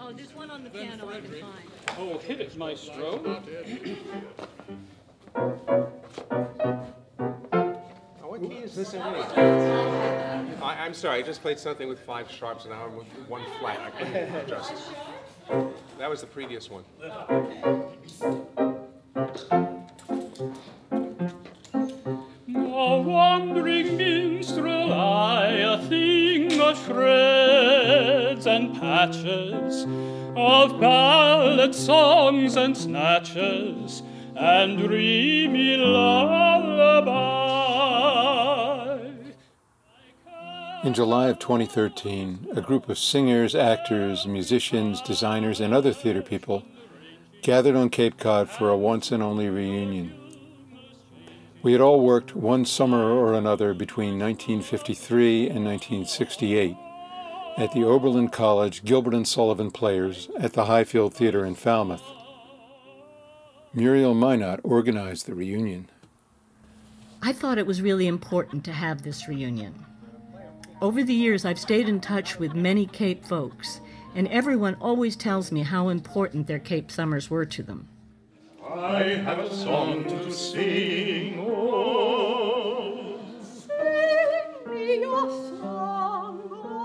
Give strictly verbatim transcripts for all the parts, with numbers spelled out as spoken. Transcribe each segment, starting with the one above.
Oh, there's one on the piano I can find. Oh, hit it, maestro. What key is this in? I, I'm sorry, I just played something with five sharps and now I'm with one flat. I couldn't adjust. That was the previous one. A wandering minstrel, I, a thing of shreds and patches, of ballad songs and snatches, and dreamy lullaby. In July of twenty thirteen, a group of singers, actors, musicians, designers, and other theater people gathered on Cape Cod for a once-and-only reunion. We had all worked one summer or another between nineteen fifty-three and nineteen sixty-eight at the Oberlin College Gilbert and Sullivan Players at the Highfield Theater in Falmouth. Muriel Minot organized the reunion. I thought it was really important to have this reunion. Over the years, I've stayed in touch with many Cape folks, and everyone always tells me how important their Cape summers were to them. I have a song to sing, oh. Sing me your song,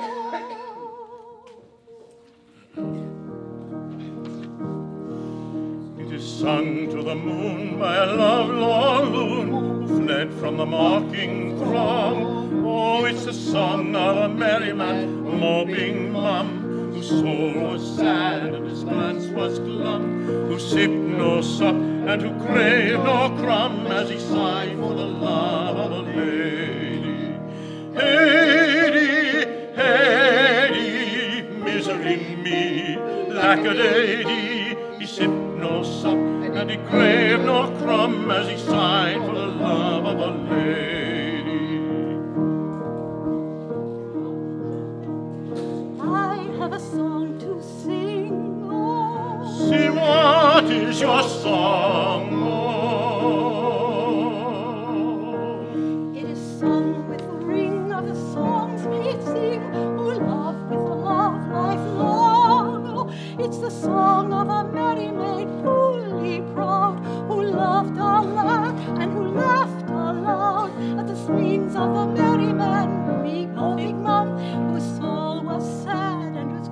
oh. It is sung to the moon by a lovelorn loon who fled from the mocking throng. Oh, it's the song of a merry man, moping mum, whose soul was sad and his glance was glum, who sipped no sup and who craved no crumb as he sighed for the love of a lady. Lady, lady, misery me, lack-a-lady, he sipped no sup and he craved no crumb as he sighed for the love of a lady. a song to sing, oh. See, what is your song, oh? It is sung with the ring of the songs we sing, who love with a love lifelong. Oh, it's the song of a merry maid, fully proud, who loved aloud and who laughed aloud at the strings of the merry man, big moping mum, whose soul was sad.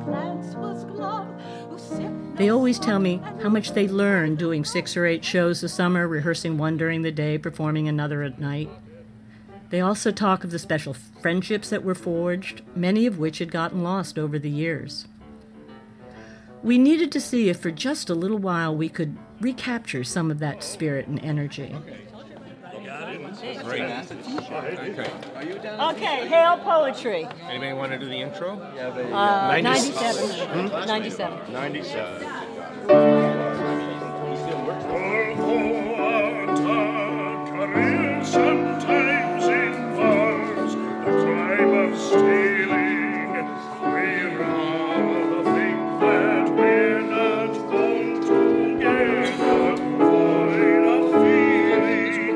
They always tell me how much they learn doing six or eight shows a summer, rehearsing one during the day, performing another at night. They also talk of the special friendships that were forged, many of which had gotten lost over the years. We needed to see if for just a little while we could recapture some of that spirit and energy. Great. Okay. Okay, hail poetry. Anybody want to do the intro? Uh, ninety-seven. Hmm? ninety-seven. ninety-seven. Sometimes involves the crime of stealing. We rather think that we're not going together, void of feeling.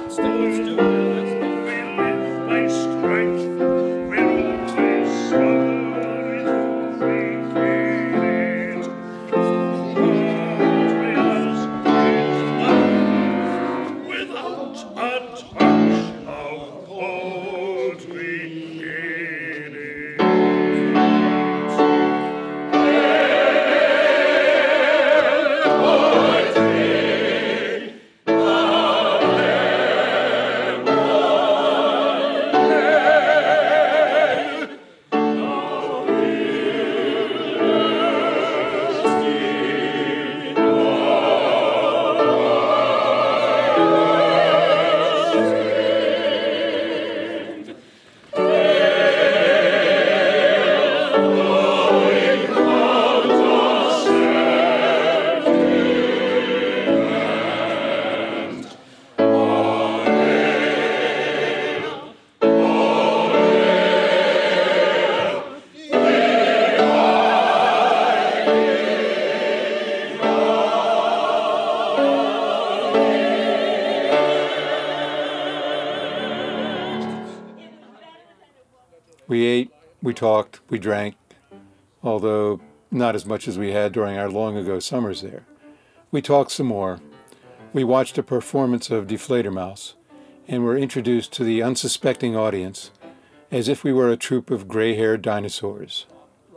We live by strength, we're always sorry for making it. Without a touch of poetry in it. We ate, we talked, we drank, although not as much as we had during our long-ago summers there. We talked some more. We watched a performance of Die Fledermaus, and were introduced to the unsuspecting audience as if we were a troop of gray-haired dinosaurs.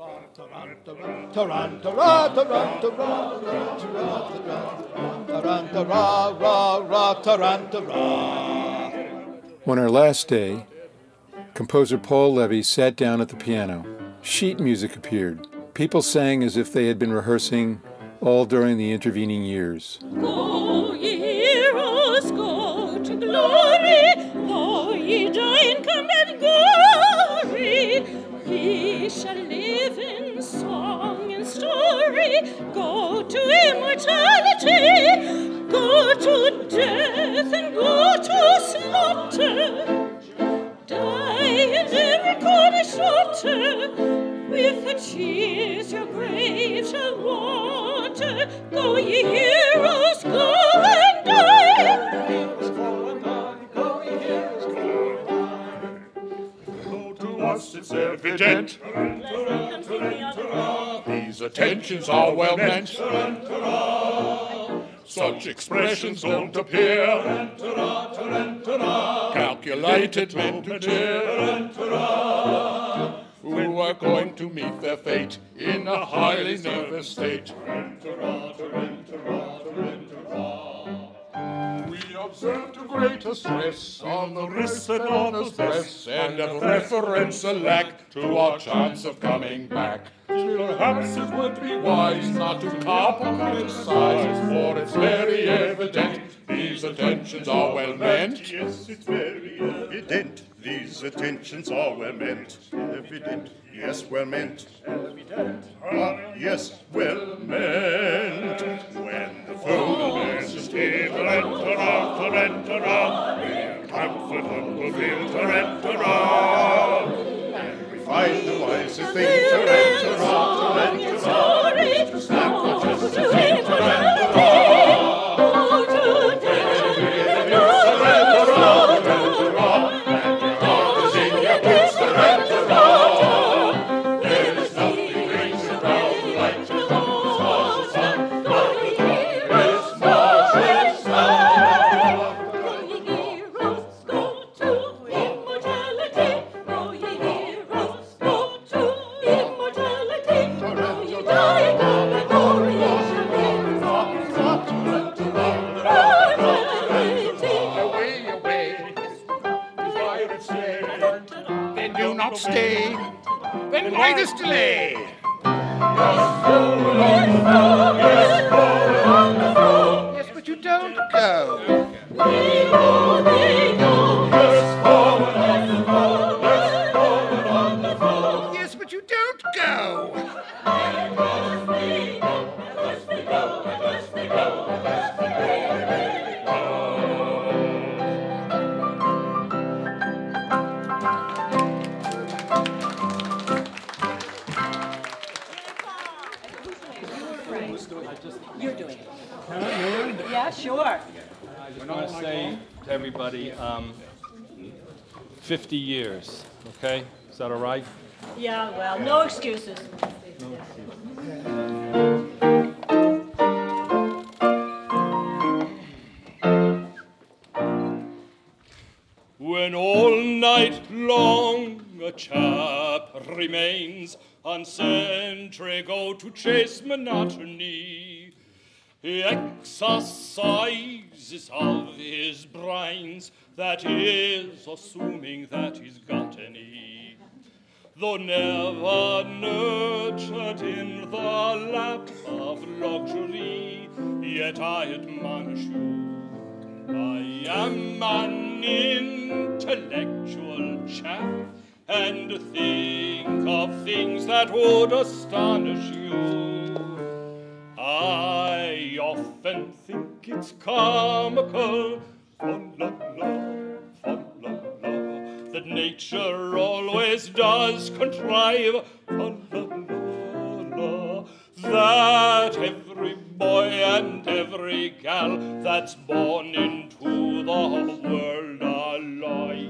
On our last day, composer Paul Levy sat down at the piano. Sheet music appeared. People sang as if they had been rehearsing all during the intervening years. Go, ye heroes, go to glory, though ye die in combat glory. Ye shall live in song and story, go to immortality, go to death and go to slaughter. Die in every corner slaughter, with the cheers your grave shall water. Go, ye heroes, go and die. Go, ye heroes, go and die. To us it's evident these attentions are well meant. Such expressions don't appear calculated meant to cheer. Who are going to meet their fate in a highly nervous state. We observe to greater stress on the wrist and on the stress, and of reference a lack to our chance of coming back. Perhaps it would be wise not to carp or criticize, for it's very evident these attentions are well meant. Yes, it's very evident these attentions are well meant. Evident, yes, well meant. Evident, ah, yes, well meant. When the foe is Tarantara, Tarantara, we're comfortable, feel Tarantara. And we find the wisest thing, Tarantara, Tarantara, to snap not just to sing Tarantara. Stay, then why this delay? Yes, but you don't go. Yes, but you don't go. You're doing it. Yeah, sure. I just want to say to everybody, um, fifty years, okay? Is that all right? Yeah, well, no excuses. When all night long a chap remains on sentry, go to chase monotony. He exercises of his brains, that is, assuming that he's got any. Though never nurtured in the lap of luxury, yet I admonish you, I am an intellectual chap, and think of things that would astonish you. I often think it's comical, fa-la-la, fa-la-la, that nature always does contrive, fa-la-la-la, that every boy and every gal that's born into the world alive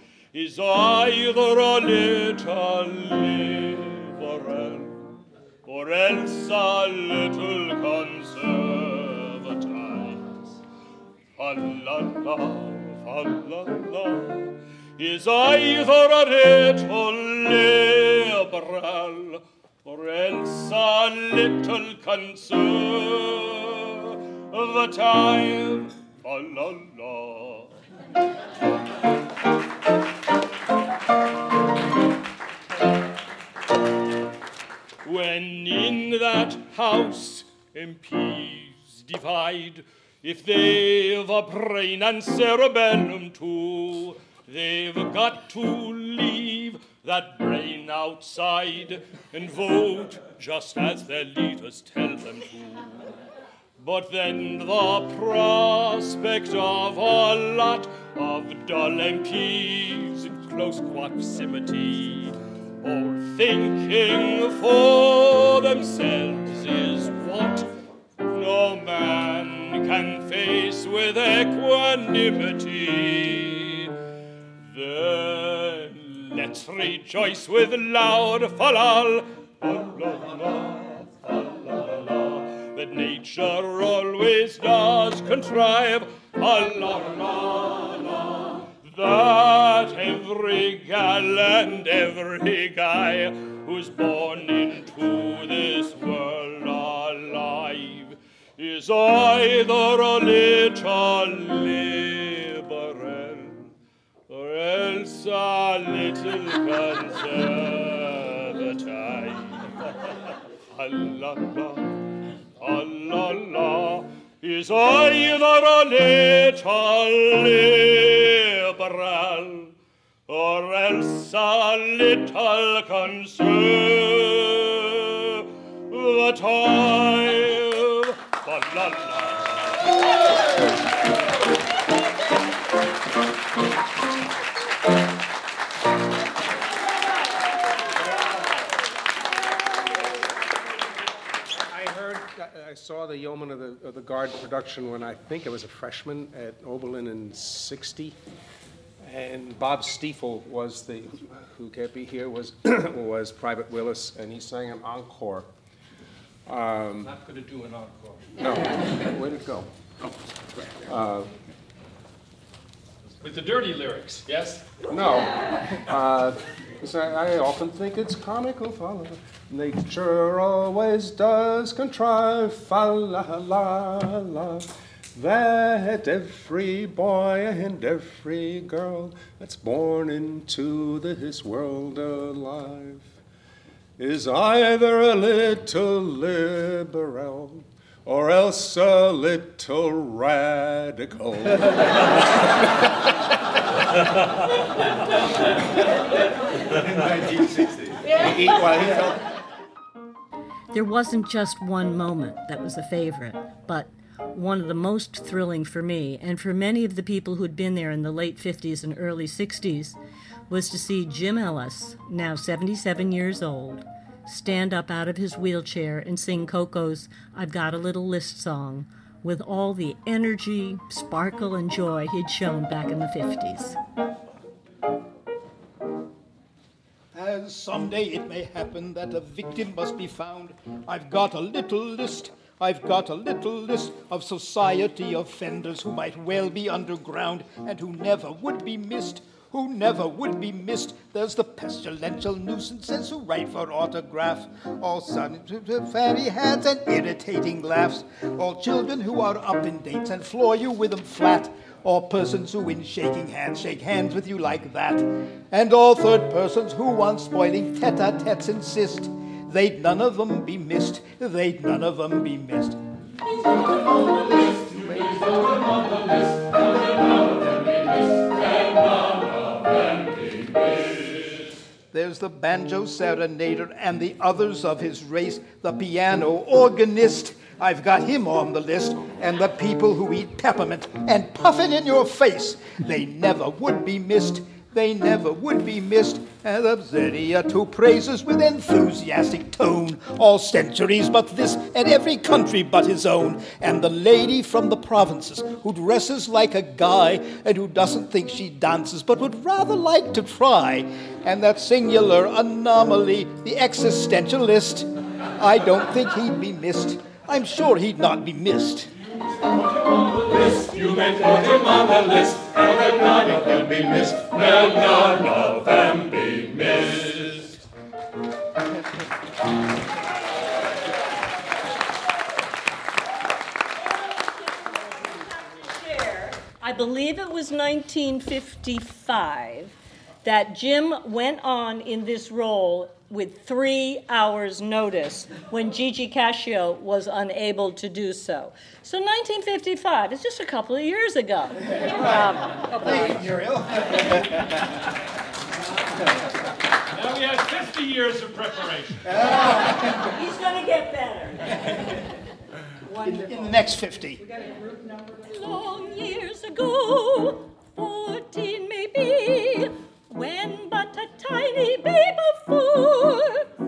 is either a little liberal or or else a little conservatives. Fa-la-la, fa-la-la, is either a little liberal, or else a little conservative. Fa-la-la. When in that house M Ps divide, if they've a brain and cerebellum too, they've got to leave that brain outside and vote just as their leaders tell them to. But then the prospect of a lot of dull M Ps in close proximity, all thinking for themselves, is what no man can face with equanimity. Then let's rejoice with loud falal, that nature always does contrive, that every gal and every guy who's born into this world alive is either a little liberal or else a little conservative. Allah, Allah, is either a little liberal or else a little conservative. Fa-la-la. I saw the Yeoman of the, of the Guard production when I think I was a freshman at Oberlin in sixty, and Bob Stiefel was the, who can't be here, was was Private Willis, and he sang an encore. Um, Not going to do an encore. No, where'd it go? Uh, With the dirty lyrics, yes? No. Uh, so I often think it's comical. Nature always does contrive, fa-la-la-la, that every boy and every girl that's born into this world alive is either a little liberal or else a little radical. In nineteen sixty. He, well, he felt... There wasn't just one moment that was a favorite, but one of the most thrilling for me, and for many of the people who'd been there in the late fifties and early sixties, was to see Jim Ellis, now seventy-seven years old, stand up out of his wheelchair and sing Coco's I've Got a Little List song with all the energy, sparkle, and joy he'd shown back in the fifties. As someday it may happen that a victim must be found, I've got a little list, I've got a little list of society offenders who might well be underground and who never would be missed, who never would be missed. There's the pestilential nuisances who write for autograph, all sudden fatty hats and irritating laughs, all children who are up in dates and floor you with them flat, or persons who in shaking hands shake hands with you like that, and all third persons who on spoiling tete-a-tetes insist. They'd none of them be missed, they'd none of them be missed. Please put them on the list, please put them on the list, and none of them be missed, and none of them be missed. There's the banjo serenader and the others of his race, the piano organist, I've got him on the list, and the people who eat peppermint and puff it in your face. They never would be missed, they never would be missed. And the Zeria who praises with enthusiastic tone all centuries but this and every country but his own. And the lady from the provinces who dresses like a guy and who doesn't think she dances but would rather like to try. And that singular anomaly, the existentialist. I don't think he'd be missed. I'm sure he'd not be missed. List, you may put him on the list, and let none of them be missed, let none of them be missed. I believe it was nineteen fifty-five that Jim went on in this role with three hours' notice when Gigi Cascio was unable to do so. So nineteen fifty-five is just a couple of years ago. Um, Thank you, Muriel. Now we have fifty years of preparation. He's going to get better. In, in the next fifty. Long years ago, fourteen maybe, when but a tiny babe of four,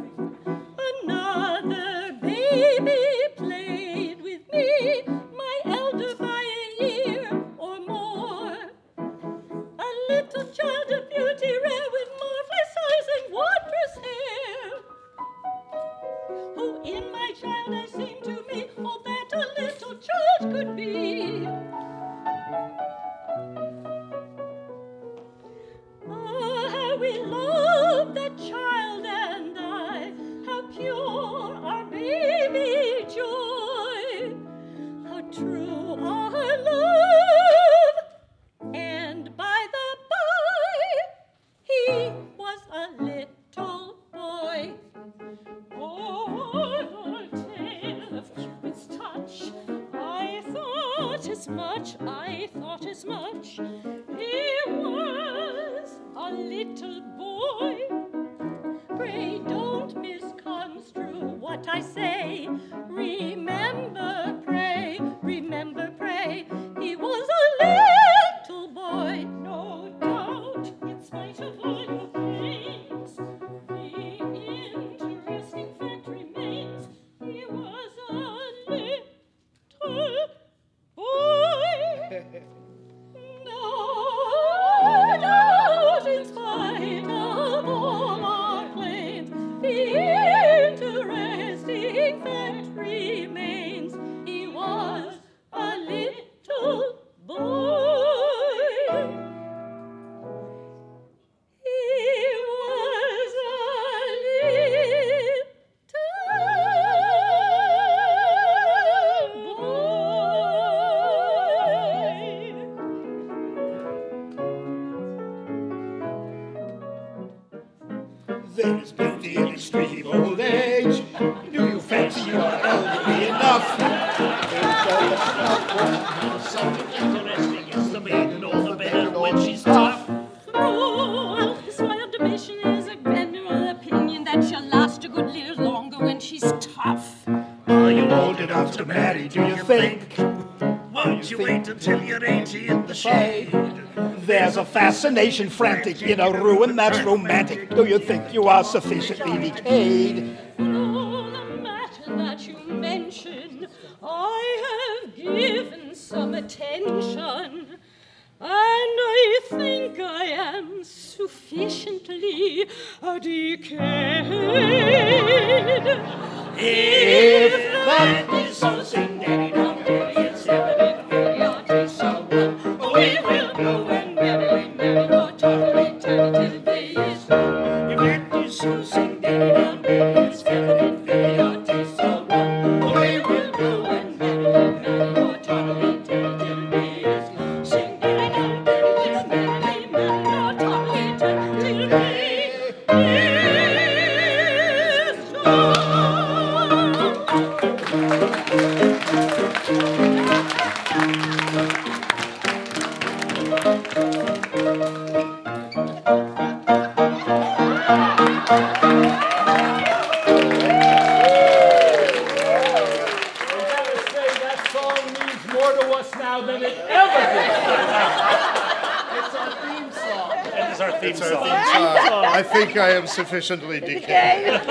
another baby played with me, my elder by a year or more. A little child of beauty rare with marvelous eyes and wondrous hair, who in my child I seemed to me all that a little child could be. Ah, how we loved that child and I, how pure our baby joy, how true our love, and by the by, he was a little boy. Oh, tale of Cupid's touch, I thought as much, I thought as much. He was a little boy. Pray don't misconstrue what I say. Remember, pray, remember, pray, he was a little boy. No doubt, in spite of all your pains, the interesting fact remains, he was a little boy. No doubt, in spite of all our claims, the interesting fact remains, he was a little boy. He was a There's beauty in extreme old age. Do you fancy you are elderly enough? Something interesting is the maiden, all the better when she's tough. Oh, my observation is a general opinion that she'll last a good little longer when she's tough. Are you old enough to marry, do you think? Won't you wait until you're eighty in the shade? There's a fascination frantic in a ruin that's romantic. Do you think you are sufficiently decayed? Oh, the matter that you mention, I have given some attention, and I think I am sufficiently decayed. If that is so, sing daddy down, daddy, it's evident we are to someone. We will go and merrily, merrily, or totally, totally, day is done. If that is so, sing daddy down, daddy, it's evident we are to someone. We will go and merrily, merrily, or totally, totally, day is done. Sing daddy down, daddy, it's merrily, merrily, or totally, totally, day is done. It's our theme song. I think I am sufficiently decayed.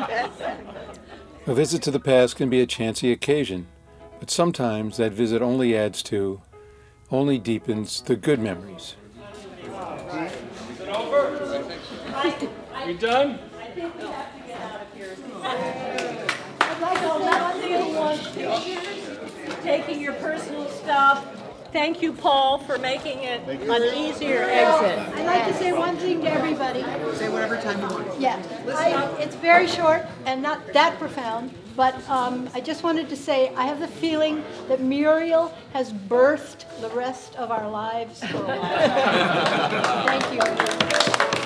A visit to the past can be a chancy occasion, but sometimes that visit only adds to, only deepens the good memories. Is it over? We done? I think we have to get out of here. taking your personal stuff. Thank you, Paul, for making it an easier exit. I'd like to say one thing to everybody. Say whatever time you want. Yeah, I, it's very short and not that profound, but um, I just wanted to say I have the feeling that Muriel has birthed the rest of our lives for a while. Thank you.